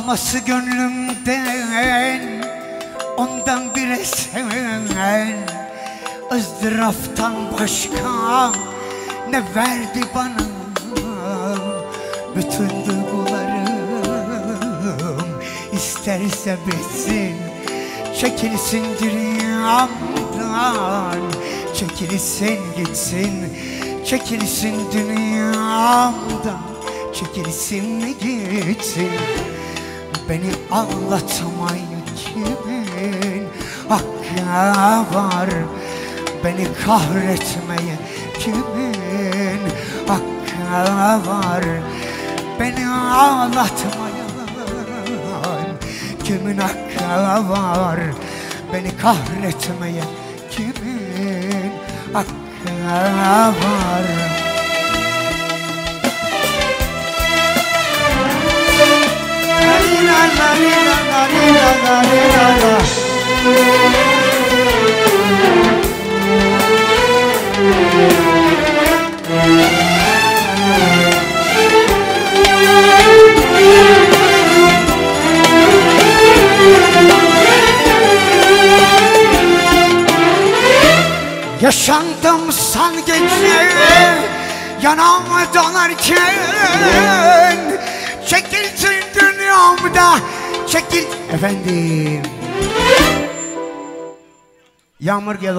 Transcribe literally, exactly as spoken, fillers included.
Alması gönlümden ondan bir eser, ızdıraptan başka ne verdi bana? Bütün duygularım isterse bitsin, çekilsin dünyamdan, çekilsin gitsin, çekilsin dünyamdan, çekilsin gitsin. Beni ağlatmaya kimin hakkı var? Beni kahretmeye kimin hakkı var? Beni ağlatmaya kimin hakkı var? Beni kahretmeye kimin hakkı var? La la la la la la la la. Yaşandım san gece yanağımı dolarken, çekilsin dünyamda, çekil efendim. Yağmur gel.